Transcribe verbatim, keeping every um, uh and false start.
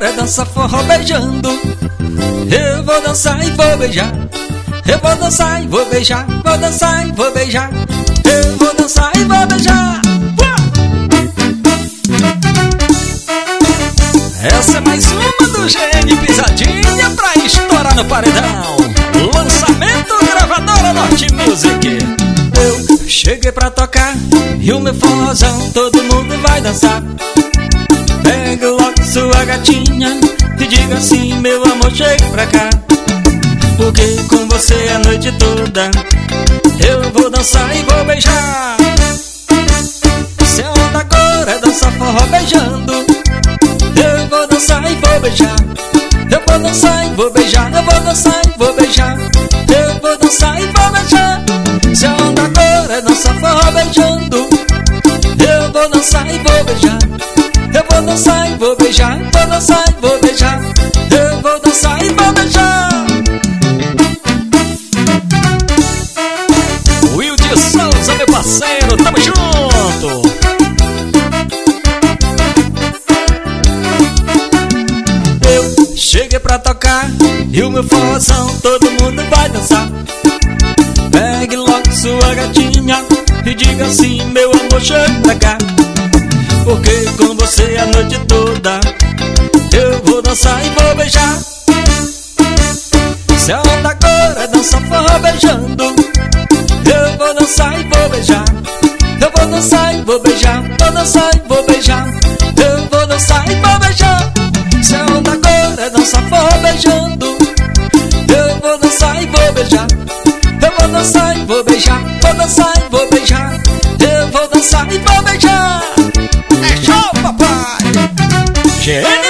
agora dançar forró beijando. Eu vou dançar e vou beijar. Eu vou dançar e vou beijar. Vou dançar e vou beijar. Eu vou dançar e vou beijar. Essa é mais uma do Gene Pisadinha pra estourar no paredão. Lançamento Gravadora Norte Music. Eu cheguei pra tocar e o meu forrozão todo mundo vai dançar. Pega logo sua gatinha e diga assim: meu amor, chega pra cá, porque com você a noite toda eu vou dançar e vou beijar. Se a onda agora é dançar forró beijando, eu vou dançar e vou beijar. Eu vou dançar e vou beijar. Eu vou dançar e vou beijar. Eu vou dançar e vou beijar. Se a onda agora é dançar forró beijando, eu vou dançar e vou beijar. Eu vou dançar e vou beijar. Vou dançar e vou beijar. Eu vou dançar e vou beijar. Will de Souza, meu parceiro, tamo junto. Eu cheguei pra tocar e o meu forrozão todo mundo vai dançar. Pegue logo sua gatinha e diga assim: meu amor, chega pra cá, porque com você a noite toda eu vou dançar e vou beijar. Se a onda agora é dançar forró beijando, eu vou dançar e vou beijar. Eu vou dançar e vou beijar. Vou dançar e vou beijar. Eu vou dançar e vou beijar. Se a onda agora é dançar forró beijando, eu vou dançar e vou beijar. Eu vou dançar e vou beijar. Vou dançar e vou beijar. Eu vou dançar e vou beijar. É show, papai! Gene